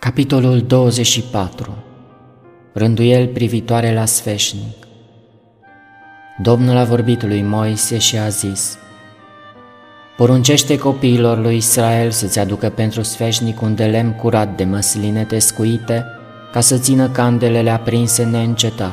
Capitolul 24. Rânduieli privitoare la sfeșnic. Domnul a vorbit lui Moise și a zis: Poruncește copiilor lui Israel să-ți aducă pentru sfeșnic un de lemn curat de măsline tescuite, ca să țină candelele aprinse neîncetat.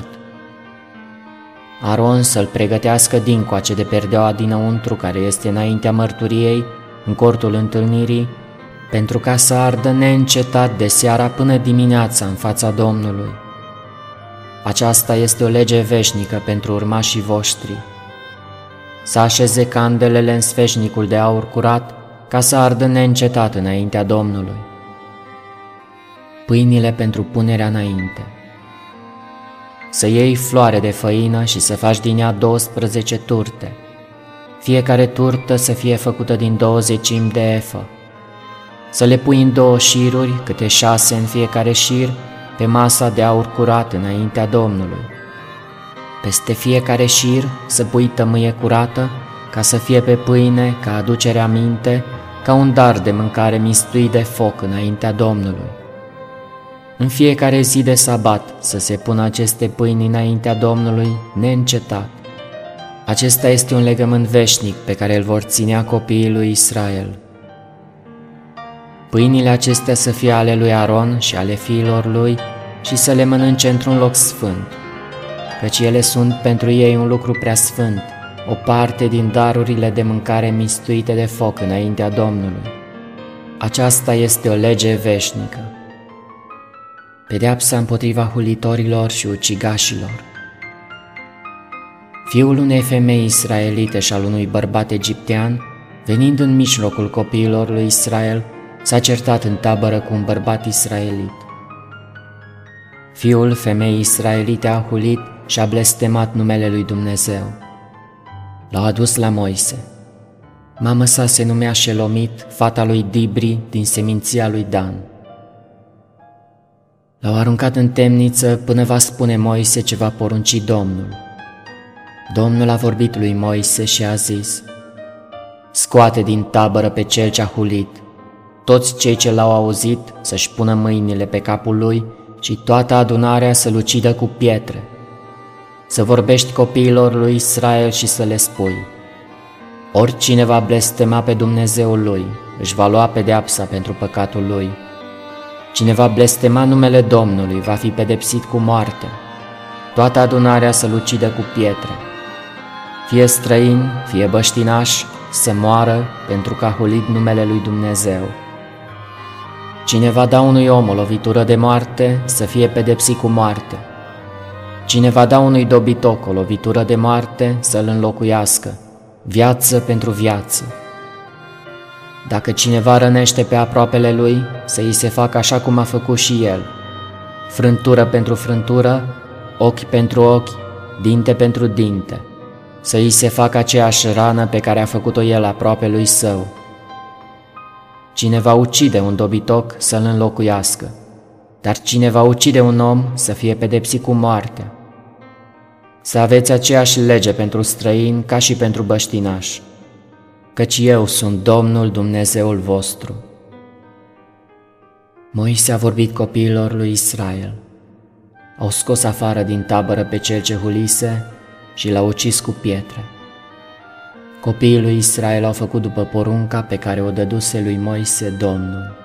Aron să-l pregătească dincoace de perdeaua dinăuntru care este înaintea mărturiei, în cortul întâlnirii, pentru ca să ardă neîncetat de seara până dimineața în fața Domnului. Aceasta este o lege veșnică pentru urmașii voștri. Să așeze candelele în sfeșnicul de aur curat, ca să ardă neîncetat înaintea Domnului. Pâinile pentru punerea înainte. Să iei floare de făină și să faci din ea 12 turte. Fiecare turtă să fie făcută din 20 de efă. Să le pui în 2 șiruri, câte 6 în fiecare șir, pe masa de aur curat înaintea Domnului. Peste fiecare șir să pui tămâie curată, ca să fie pe pâine, ca aducere aminte, ca un dar de mâncare mistuit de foc înaintea Domnului. În fiecare zi de sabat să se pună aceste pâini înaintea Domnului neîncetat. Acesta este un legământ veșnic pe care îl vor ținea copiii lui Israel. Pâinile acestea să fie ale lui Aron și ale fiilor lui și să le mănânce într-un loc sfânt, căci ele sunt pentru ei un lucru prea sfânt, o parte din darurile de mâncare mistuite de foc înaintea Domnului. Aceasta este o lege veșnică. Pedeapsa împotriva hulitorilor și ucigașilor. Fiul unei femei israelite și al unui bărbat egiptean, venind în mijlocul copiilor lui Israel, s-a certat în tabără cu un bărbat israelit. Fiul femeii israelite a hulit și a blestemat numele lui Dumnezeu. L-au adus la Moise. Mama sa se numea Shelomit, fata lui Dibri, din seminția lui Dan. L-au aruncat în temniță până va spune Moise ce va porunci Domnul. Domnul a vorbit lui Moise și a zis: Scoate din tabără pe cel ce a hulit. Toți cei ce l-au auzit să-și pună mâinile pe capul lui și toată adunarea să-l ucidă cu pietre. Să vorbești copiilor lui Israel și să le spui: Oricine va blestema pe Dumnezeul lui, își va lua pedeapsa pentru păcatul lui. Cine va blestema numele Domnului va fi pedepsit cu moarte. Toată adunarea să-l ucidă cu pietre. Fie străin, fie băștinaș, să moară pentru că a hulit numele lui Dumnezeu. Cine va da unui om o lovitură de moarte, să fie pedepsit cu moarte. Cine va da unui dobitoc o lovitură de moarte, să-l înlocuiască, viață pentru viață. Dacă cineva rănește pe aproapele lui, să îi se facă așa cum a făcut și el: frântură pentru frântură, ochi pentru ochi, dinte pentru dinte. Să îi se facă aceeași rană pe care a făcut-o el aproape lui său. Cine va ucide un dobitoc, să-l înlocuiască, dar cine va ucide un om să fie pedepsit cu moartea. Să aveți aceeași lege pentru străini ca și pentru băștinași, căci eu sunt Domnul Dumnezeul vostru. Moise a vorbit copiilor lui Israel. Au scos afară din tabără pe cel ce hulise și l-au ucis cu pietre. Copiii lui Israel au făcut după porunca pe care o dăduse lui Moise Domnul.